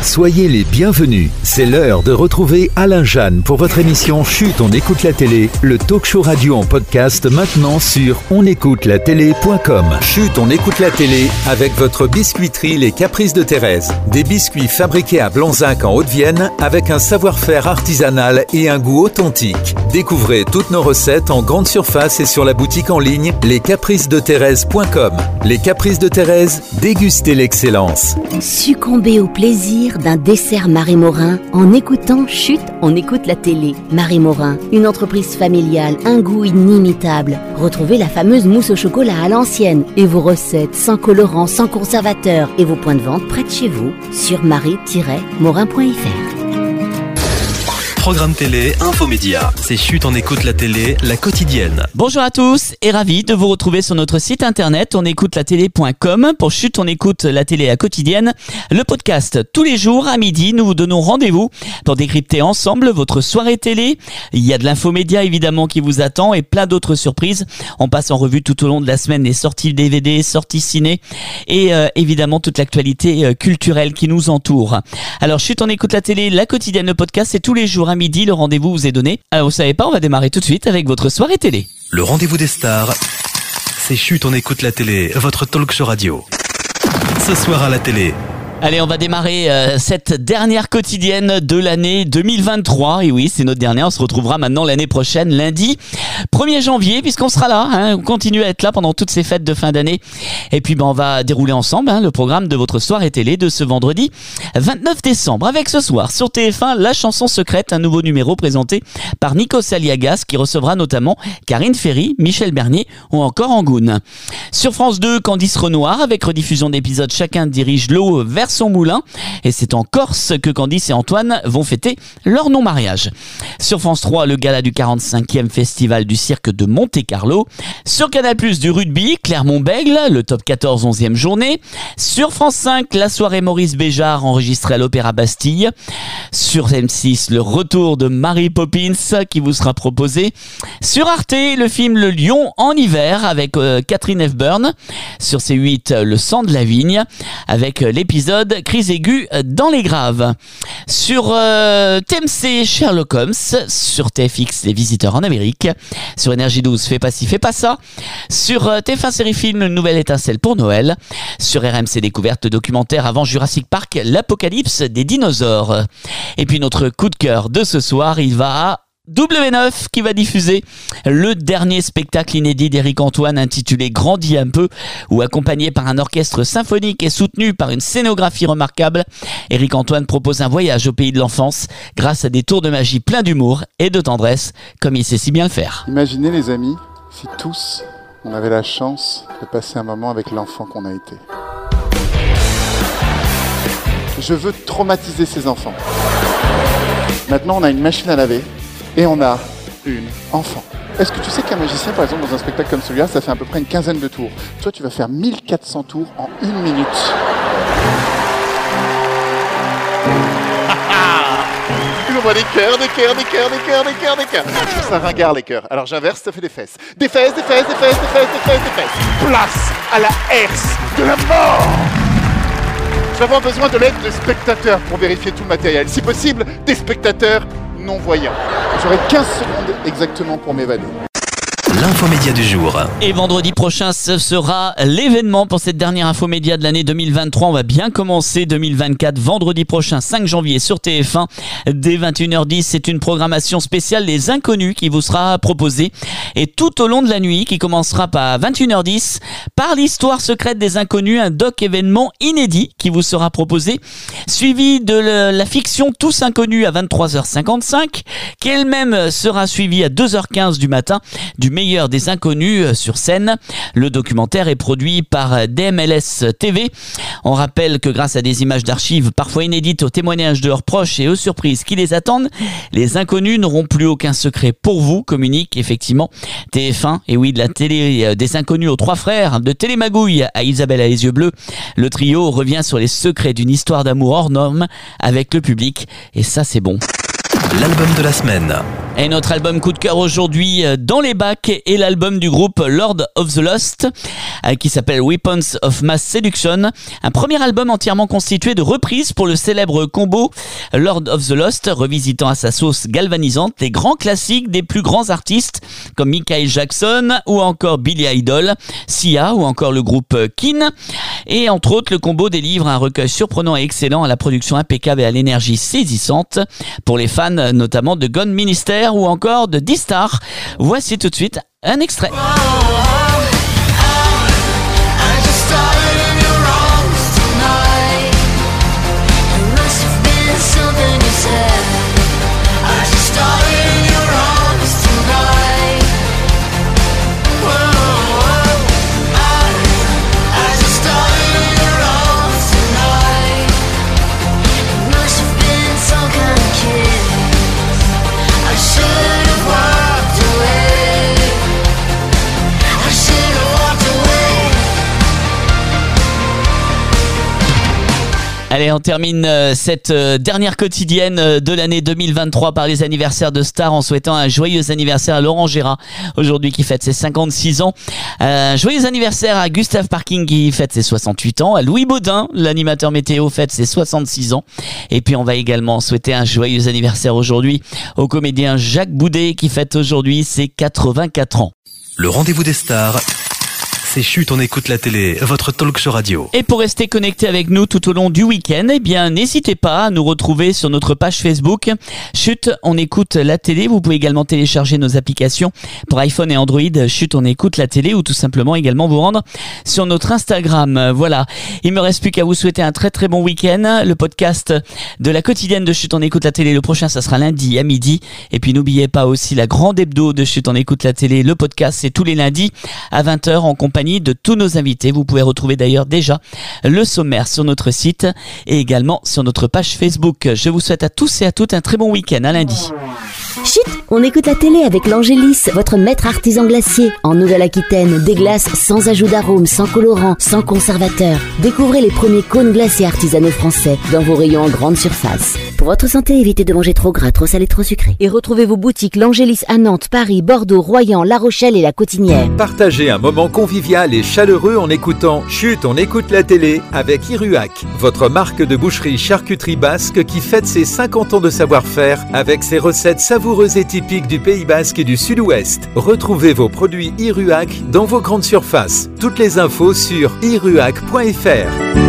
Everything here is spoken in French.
Soyez les bienvenus. C'est l'heure de retrouver Alain Jeanne pour votre émission Chut, on écoute la télé, le talk show radio en podcast maintenant sur onécoutelatélé.com. Chut, on écoute la télé avec votre biscuiterie Les Caprices de Thérèse. Des biscuits fabriqués à Blanzac en Haute-Vienne avec un savoir-faire artisanal et un goût authentique. Découvrez toutes nos recettes en grande surface et sur la boutique en ligne lescapricesdethérèse.com. Les Caprices de Thérèse, dégustez l'excellence. Succombez au plaisir d'un dessert Marie Morin en écoutant Chut, on écoute la télé. Marie Morin, une entreprise familiale, un goût inimitable. Retrouvez la fameuse mousse au chocolat à l'ancienne et vos recettes sans colorant, sans conservateur et vos points de vente près de chez vous sur marie-morin.fr. Programme télé, infomédia. C'est Chut, on écoute la télé, la quotidienne. Bonjour à tous et ravi de vous retrouver sur notre site internet onécoutelatélé.com pour Chut, on écoute la télé, la quotidienne. Le podcast tous les jours à midi, nous vous donnons rendez-vous pour décrypter ensemble votre soirée télé. Il y a de l'infomédia évidemment qui vous attend et plein d'autres surprises. On passe en revue tout au long de la semaine les sorties DVD, sorties ciné et évidemment toute l'actualité culturelle qui nous entoure. Alors Chut, on écoute la télé, la quotidienne, le podcast, c'est tous les jours à midi, le rendez-vous vous est donné. Alors vous savez pas, on va démarrer tout de suite avec votre soirée télé. Le rendez-vous des stars, c'est Chut, on écoute la télé, votre talk show radio. Ce soir à la télé. Allez, on va démarrer cette dernière quotidienne de l'année 2023. Et oui, c'est notre dernière. On se retrouvera maintenant l'année prochaine, lundi 1er janvier, puisqu'on sera là. On continue à être là pendant toutes ces fêtes de fin d'année. Et puis, on va dérouler ensemble le programme de votre soirée télé de ce vendredi 29 décembre. Avec ce soir, sur TF1, La chanson secrète, un nouveau numéro présenté par Nikos Aliagas, qui recevra notamment Karine Ferry, Michel Bernier ou encore Angoune. Sur France 2, Candice Renoir, avec rediffusion d'épisodes Chacun dirige l'eau vers son moulin, et c'est en Corse que Candice et Antoine vont fêter leur non-mariage. Sur France 3, le gala du 45e festival du cirque de Monte-Carlo. Sur Canal+, du rugby, Clermont-Bègles, le top 14 11e journée. Sur France 5, la soirée Maurice Béjart enregistrée à l'Opéra Bastille. Sur M6, le retour de Mary Poppins qui vous sera proposé. Sur Arte, le film Le Lion en hiver avec Catherine Hepburn. Sur C8, Le sang de la vigne avec l'épisode Crise aiguë dans les graves. Sur TMC, Sherlock Holmes. Sur TFX, Les visiteurs en Amérique. Sur Énergie 12, Fais pas ci, fais pas ça. Sur TF1 Série Film, Une nouvelle étincelle pour Noël. Sur RMC Découverte, le documentaire Avant Jurassic Park, l'apocalypse des dinosaures. Et puis notre coup de cœur de ce soir, il va à W9 qui va diffuser le dernier spectacle inédit d'Éric Antoine intitulé Grandis un peu, où accompagné par un orchestre symphonique et soutenu par une scénographie remarquable, Éric Antoine propose un voyage au pays de l'enfance grâce à des tours de magie pleins d'humour et de tendresse comme il sait si bien le faire. Imaginez les amis, si tous on avait la chance de passer un moment avec l'enfant qu'on a été. Je veux traumatiser ces enfants. Maintenant on a une machine à laver et on a une enfant. Est-ce que tu sais qu'un magicien, par exemple, dans un spectacle comme celui-là, ça fait à peu près une quinzaine de tours. Toi, tu vas faire 1400 tours en 1 minute. On voit des cœurs, des cœurs, des cœurs, des cœurs, des cœurs, des cœurs. Ça ringard les cœurs. Alors j'inverse, ça fait des fesses. Des fesses, des fesses, des fesses, des fesses, des fesses, des fesses. Place à la herse de la mort. Nous avons besoin de l'aide de spectateurs pour vérifier tout le matériel. Si possible, des spectateurs non-voyants. J'aurai 15 secondes exactement pour m'évader. L'infomédia du jour. Et vendredi prochain, ce sera l'événement pour cette dernière infomédia de l'année 2023. On va bien commencer 2024 vendredi prochain, 5 janvier sur TF1 dès 21h10. C'est une programmation spéciale Les Inconnus qui vous sera proposée. Et tout au long de la nuit, qui commencera à 21h10, par l'histoire secrète des Inconnus, un doc événement inédit qui vous sera proposé, suivi de la fiction Tous Inconnus à 23h55, qui elle-même sera suivie à 2h15 du matin du meilleur des Inconnus sur scène. Le documentaire est produit par DMLS TV. On rappelle que grâce à des images d'archives parfois inédites, aux témoignages de leurs proches et aux surprises qui les attendent, les Inconnus n'auront plus aucun secret pour vous, communique effectivement TF1. Et oui, de la télé des Inconnus aux trois frères, de Télémagouille à Isabelle à les yeux bleus, le trio revient sur les secrets d'une histoire d'amour hors norme avec le public. Et ça, c'est bon. L'album de la semaine. Et notre album coup de cœur aujourd'hui dans les bacs est l'album du groupe Lord of the Lost qui s'appelle Weapons of Mass Seduction. Un premier album entièrement constitué de reprises pour le célèbre combo Lord of the Lost, revisitant à sa sauce galvanisante les grands classiques des plus grands artistes comme Michael Jackson ou encore Billy Idol, Sia ou encore le groupe Keane. Et entre autres, le combo délivre un recueil surprenant et excellent à la production impeccable et à l'énergie saisissante pour les fans notamment de Gone Minister ou encore de D-Star. Voici tout de suite un extrait. Allez, on termine cette dernière quotidienne de l'année 2023 par les anniversaires de stars en souhaitant un joyeux anniversaire à Laurent Gérard, aujourd'hui qui fête ses 56 ans. Joyeux anniversaire à Gustave Parking qui fête ses 68 ans, à Louis Baudin, l'animateur météo, fête ses 66 ans. Et puis on va également souhaiter un joyeux anniversaire aujourd'hui au comédien Jacques Boudet qui fête aujourd'hui ses 84 ans. Le rendez-vous des stars. C'est Chut, on écoute la télé, votre talk show radio. Et pour rester connecté avec nous tout au long du week-end, eh bien, n'hésitez pas à nous retrouver sur notre page Facebook. Chut, on écoute la télé. Vous pouvez également télécharger nos applications pour iPhone et Android. Chut, on écoute la télé ou tout simplement également vous rendre sur notre Instagram. Voilà. Il me reste plus qu'à vous souhaiter un très très bon week-end. Le podcast de la quotidienne de Chut, on écoute la télé. Le prochain, ça sera lundi à midi. Et puis, n'oubliez pas aussi la grande hebdo de Chut, on écoute la télé. Le podcast, c'est tous les lundis à 20h en compagnie de tous nos invités. Vous pouvez retrouver d'ailleurs déjà le sommaire sur notre site et également sur notre page Facebook. Je vous souhaite à tous et à toutes un très bon week-end. À lundi. Chut, on écoute la télé avec l'Angélis, votre maître artisan glacier. En Nouvelle-Aquitaine, des glaces sans ajout d'arôme, sans colorant, sans conservateur. Découvrez les premiers cônes glacés artisanaux français dans vos rayons en grande surface. Pour votre santé, évitez de manger trop gras, trop salé, trop sucré. Et retrouvez vos boutiques l'Angélis à Nantes, Paris, Bordeaux, Royan, La Rochelle et La Cotinière. Partagez un moment convivial et chaleureux en écoutant Chut, on écoute la télé avec Iruac, votre marque de boucherie charcuterie basque qui fête ses 50 ans de savoir-faire avec ses recettes savoureuses et typiques du Pays Basque et du Sud-Ouest. Retrouvez vos produits Iruac dans vos grandes surfaces. Toutes les infos sur iruac.fr.